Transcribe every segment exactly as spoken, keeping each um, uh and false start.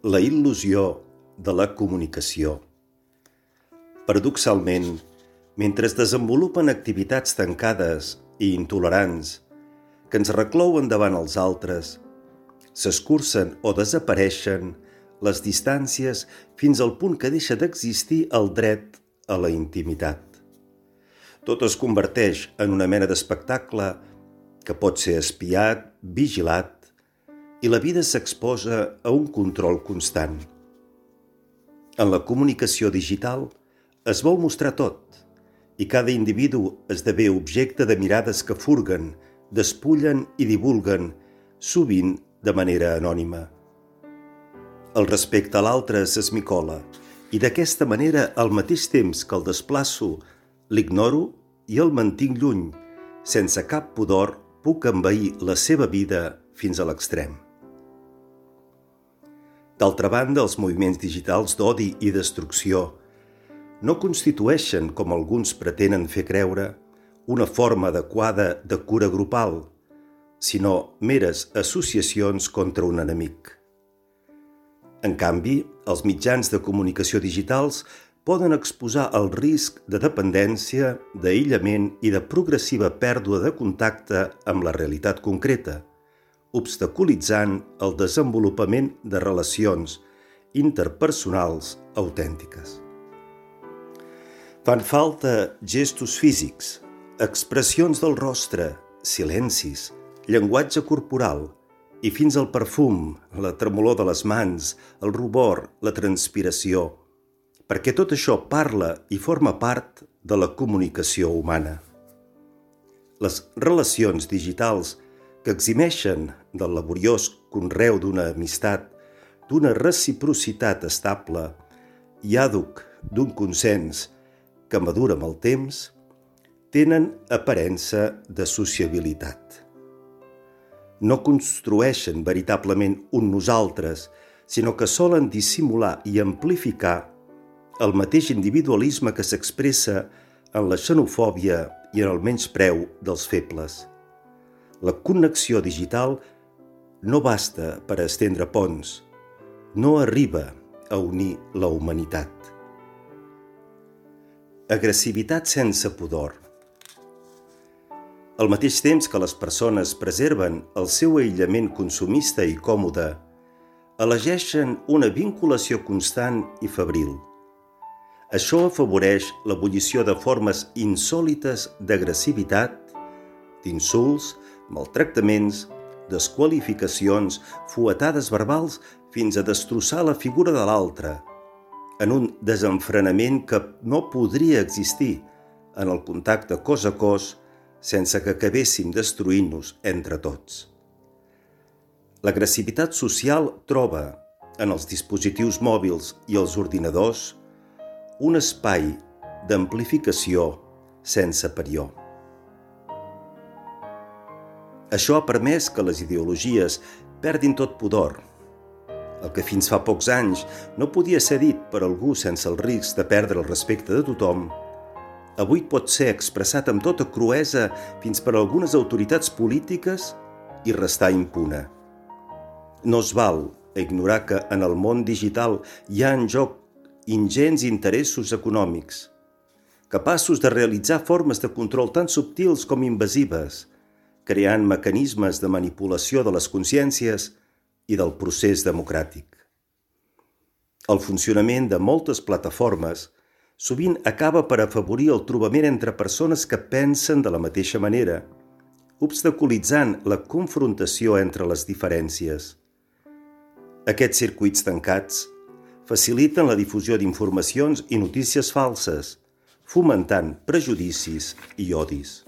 La il·lusió de la comunicació. Paradoxalment, mentre es desenvolupen activitats tancades i intolerants que ens reclouen davant els altres, s'escurcen o desapareixen les distàncies fins al punt que deixa d'existir el dret a la intimitat. Tot es converteix en una mena d'espectacle que pot ser espiat, vigilat, i la vida s'exposa a un control constant. En la comunicació digital es vol mostrar tot, i cada individu esdevé objecte de mirades que furguen, despullen i divulguen, sovint de manera anònima. El respecte a l'altre s'esmicola, i d'aquesta manera, al mateix temps que el desplaço, l'ignoro i el mantinc lluny. Sense cap pudor puc envair la seva vida fins a l'extrem. D'altra banda, els moviments digitals d'odi i destrucció no constitueixen, com alguns pretenen fer creure, una forma adequada de cura grupal, sinó meres associacions contra un enemic. En canvi, els mitjans de comunicació digitals poden exposar el risc de dependència, d'aïllament i de progressiva pèrdua de contacte amb la realitat concreta, obstaculitzant el desenvolupament de relacions interpersonals autèntiques. Fan falta gestos físics, expressions del rostre, silencis, llenguatge corporal i fins al perfum, la tremolor de les mans, el rubor, la transpiració, perquè tot això parla i forma part de la comunicació humana. Les relacions digitals que eximeixen del laboriós conreu d'una amistat, d'una reciprocitat estable i àdhuc d'un consens que madura amb el temps, tenen aparença de sociabilitat. No construeixen veritablement un nosaltres, sinó que solen dissimular i amplificar el mateix individualisme que s'expressa en la xenofòbia i en el menyspreu dels febles. La connexió digital no basta per a estendre ponts, no arriba a unir la humanitat. Agressivitat sense pudor. Al mateix temps que les persones preserven el seu aïllament consumista i còmode, elegeixen una vinculació constant i febril. Això afavoreix l'ebullició de formes insòlites d'agressivitat, d'insults, maltractaments, desqualificacions, fuetades verbals fins a destrossar la figura de l'altre, en un desenfrenament que no podria existir en el contacte cos a cos sense que acabéssim destruint-nos entre tots. L'agressivitat social troba, en els dispositius mòbils i els ordinadors, un espai d'amplificació sense parió. Això ha permès que les ideologies perdin tot pudor. El que fins fa pocs anys no podia ser dit per algú sense el risc de perdre el respecte de tothom, avui pot ser expressat amb tota cruesa fins per algunes autoritats polítiques i restar impune. No es val ignorar que en el món digital hi ha en joc ingents interessos econòmics, capaços de realitzar formes de control tan subtils com invasives, creant mecanismes de manipulació de les consciències i del procés democràtic. El funcionament de moltes plataformes sovint acaba per afavorir el trobament entre persones que pensen de la mateixa manera, obstaculitzant la confrontació entre les diferències. Aquests circuits tancats faciliten la difusió d'informacions i notícies falses, fomentant prejudicis i odis.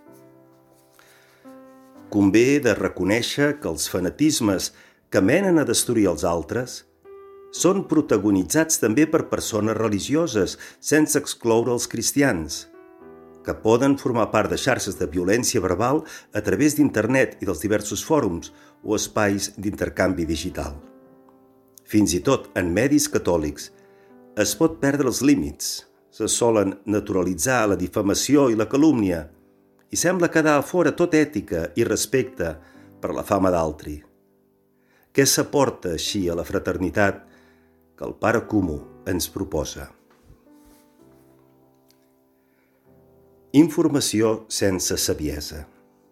Convé de reconèixer que els fanatismes que menen a destruir els altres són protagonitzats també per persones religioses, sense excloure els cristians, que poden formar part de xarxes de violència verbal a través d'internet i dels diversos fòrums o espais d'intercanvi digital. Fins i tot en medis catòlics es pot perdre els límits, se solen naturalitzar la difamació i la calúmnia, i sembla quedar a fora tota ètica i respecte per la fama d'altri. Què s'aporta així a la fraternitat que el Pare Comú ens proposa. Informació sense saviesa.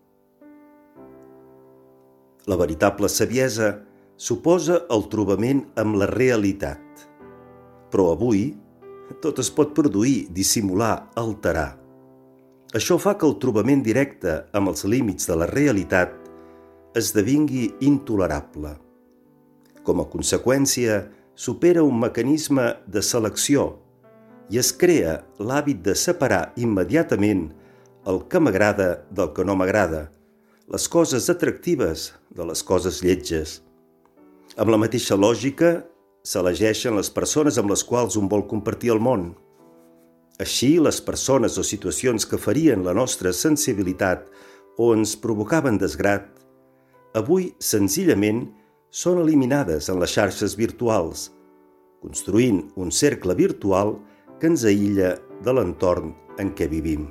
La veritable saviesa suposa el trobament amb la realitat. Però avui tot es pot produir, dissimular, alterar. Això fa que el trobament directe amb els límits de la realitat esdevingui intolerable. Com a conseqüència, supera un mecanisme de selecció i es crea l'hàbit de separar immediatament el que m'agrada del que no m'agrada, les coses atractives de les coses lletges. Amb la mateixa lògica, s'elegeixen les persones amb les quals un vol compartir el món. Així, les persones o situacions que ferien la nostra sensibilitat o ens provocaven desgrat, avui senzillament són eliminades en les xarxes virtuals, construint un cercle virtual que ens aïlla de l'entorn en què vivim.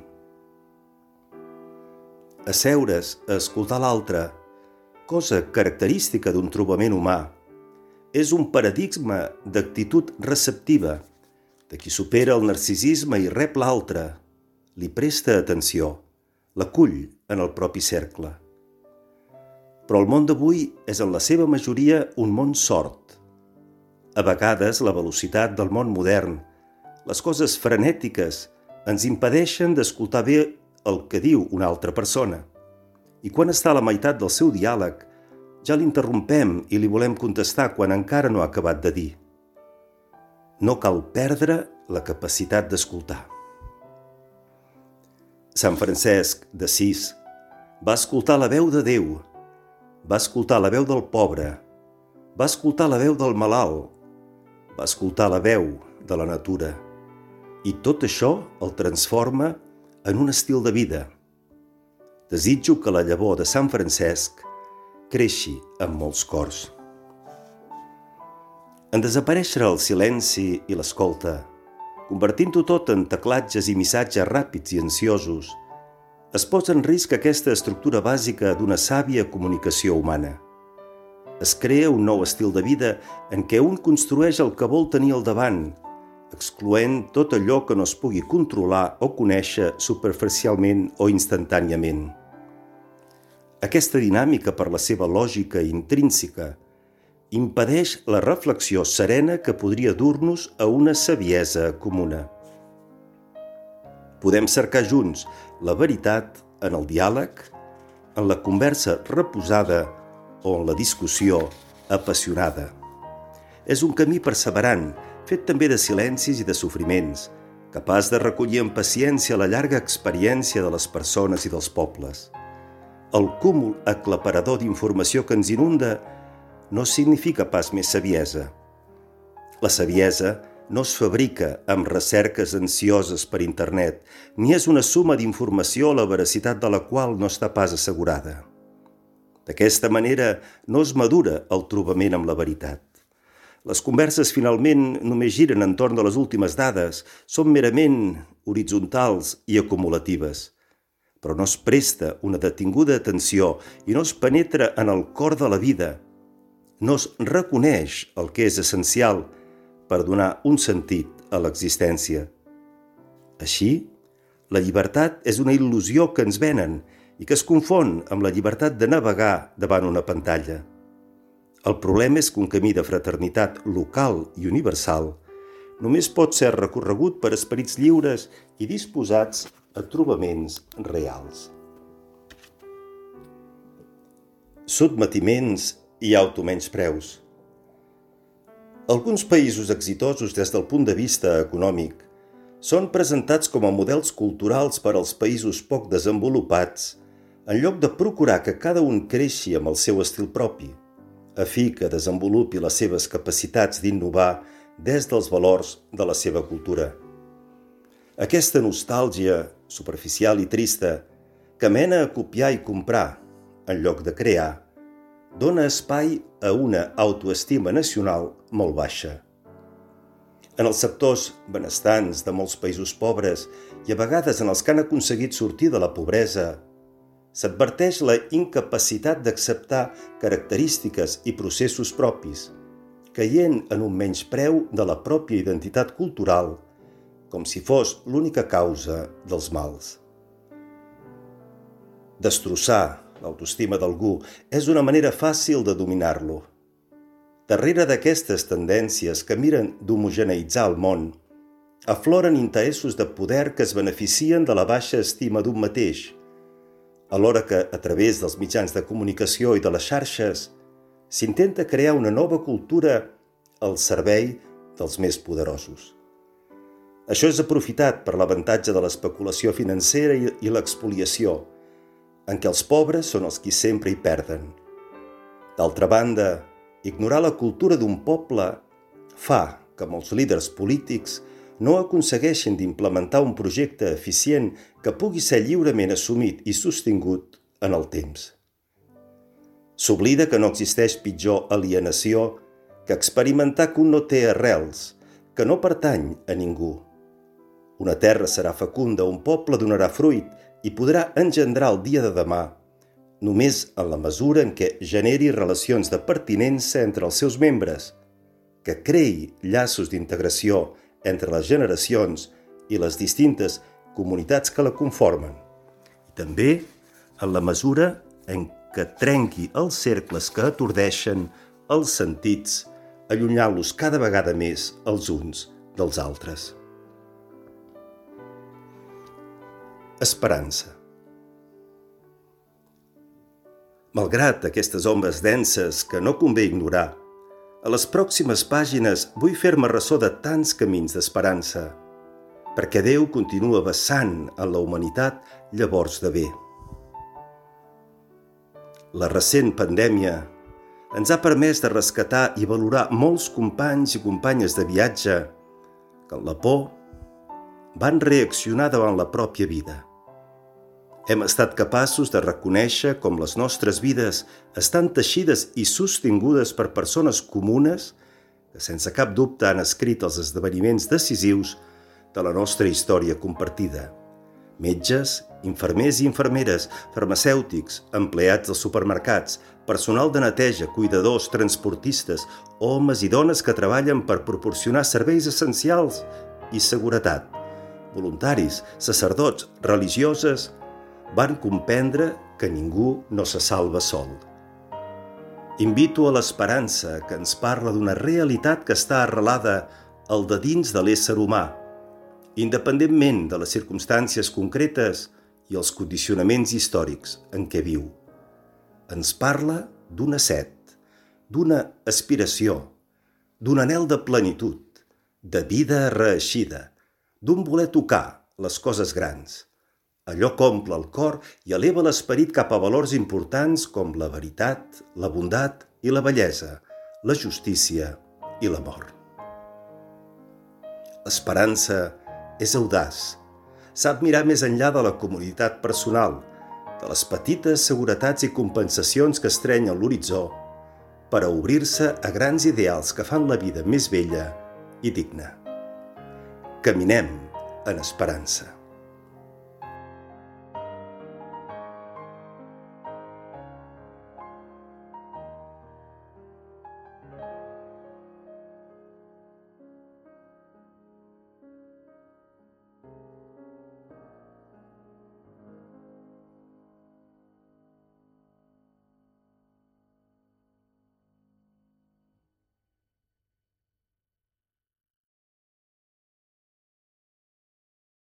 Asseure's a escoltar l'altre, cosa característica d'un trobament humà, és un paradigma d'actitud receptiva, de qui supera el narcisisme i rep l'altre, li presta atenció, l'acull en el propi cercle. Però el món d'avui és en la seva majoria un món sord. A vegades la velocitat del món modern, les coses frenètiques, ens impedeixen d'escoltar bé el que diu una altra persona. I quan està a la meitat del seu diàleg, ja l'interrompem i li volem contestar quan encara no ha acabat de dir. No cal perdre la capacitat d'escoltar. Sant Francesc d'Assís va escoltar la veu de Déu, va escoltar la veu del pobre, va escoltar la veu del malalt, va escoltar la veu de la natura, i tot això el transforma en un estil de vida. Desitjo que la llavor de Sant Francesc creixi en molts cors. En desaparèixer el silenci i l'escolta, convertint-ho tot en teclatges i missatges ràpids i ansiosos, es posa en risc aquesta estructura bàsica d'una sàvia comunicació humana. Es crea un nou estil de vida en què un construeix el que vol tenir al davant, excloent tot allò que no es pugui controlar o conèixer superficialment o instantàniament. Aquesta dinàmica, per la seva lògica intrínseca, impedeix la reflexió serena que podria dur-nos a una saviesa comuna. Podem cercar junts la veritat en el diàleg, en la conversa reposada o en la discussió apassionada. És un camí perseverant, fet també de silencis i de sofriments, capaç de recollir amb paciència la llarga experiència de les persones i dels pobles. El cúmul aclaparador d'informació que ens inunda no significa pas més saviesa. La saviesa no es fabrica amb recerques ansioses per internet, ni és una suma d'informació la veracitat de la qual no està pas assegurada. D'aquesta manera no es madura el trobament amb la veritat. Les converses finalment només giren entorn de les últimes dades, són merament horitzontals i acumulatives, però no es presta una detinguda atenció i no es penetra en el cor de la vida. No es reconeix el que és essencial per donar un sentit a l'existència. Així, la llibertat és una il·lusió que ens venen i que es confon amb la llibertat de navegar davant una pantalla. El problema és que un camí de fraternitat local i universal només pot ser recorregut per esperits lliures i disposats a trobaments reals. Sotmetiments i automenyspreus. Alguns països exitosos des del punt de vista econòmic són presentats com a models culturals per als països poc desenvolupats, en lloc de procurar que cada un creixi amb el seu estil propi, a fi que desenvolupi les seves capacitats d'innovar des dels valors de la seva cultura. Aquesta nostàlgia superficial i trista, que mena a copiar i comprar, en lloc de crear, dona espai a una autoestima nacional molt baixa. En els sectors benestants de molts països pobres i a vegades en els que han aconseguit sortir de la pobresa, s'adverteix la incapacitat d'acceptar característiques i processos propis, caient en un menyspreu de la pròpia identitat cultural, com si fos l'única causa dels mals. Destrossar l'autoestima d'algú és una manera fàcil de dominar-lo. Darrere d'aquestes tendències que miren d'homogeneïtzar el món, afloren interessos de poder que es beneficien de la baixa estima d'un mateix, alhora que, a través dels mitjans de comunicació i de les xarxes, s'intenta crear una nova cultura al servei dels més poderosos. Això és aprofitat per l'avantatge de l'especulació financera i l'expoliació, en què els pobres són els qui sempre hi perden. D'altra banda, ignorar la cultura d'un poble fa que molts líders polítics no aconsegueixin d'implementar un projecte eficient que pugui ser lliurement assumit i sostingut en el temps. S'oblida que no existeix pitjor alienació que experimentar que un no té arrels, que no pertany a ningú. Una terra serà fecunda, un poble donarà fruit i podrà engendrar el dia de demà, només en la mesura en què generi relacions de pertinença entre els seus membres, que creï llaços d'integració entre les generacions i les distintes comunitats que la conformen, i també en la mesura en què trenqui els cercles que atordeixen els sentits, allunyant-los cada vegada més els uns dels altres. Esperança. Malgrat aquestes ombres denses que no convé ignorar, a les pròximes pàgines vull fer-me ressò de tants camins d'esperança, perquè Déu continua vessant en la humanitat llavors de bé. La recent pandèmia ens ha permès de rescatar i valorar molts companys i companyes de viatge que, en la por, van reaccionar davant la pròpia vida. Hem estat capaços de reconèixer com les nostres vides estan teixides i sostingudes per persones comunes que sense cap dubte han escrit els esdeveniments decisius de la nostra història compartida. Metges, infermers i infermeres, farmacèutics, empleats dels supermercats, personal de neteja, cuidadors, transportistes, homes i dones que treballen per proporcionar serveis essencials i seguretat, voluntaris, sacerdots, religioses, van comprendre que ningú no se salva sol. Invito a l'esperança que ens parla d'una realitat que està arrelada al de dins de l'ésser humà, independentment de les circumstàncies concretes i els condicionaments històrics en què viu. Ens parla d'una set, d'una aspiració, d'un anhel de plenitud, de vida reeixida, d'un voler tocar les coses grans, allò que omple el cor i eleva l'esperit cap a valors importants com la veritat, la bondat i la bellesa, la justícia i l'amor. L'esperança és audaç, sap mirar més enllà de la comoditat personal, de les petites seguretats i compensacions que estrenyen l'horitzó, per a obrir-se a grans ideals que fan la vida més bella i digna. Caminem en esperança.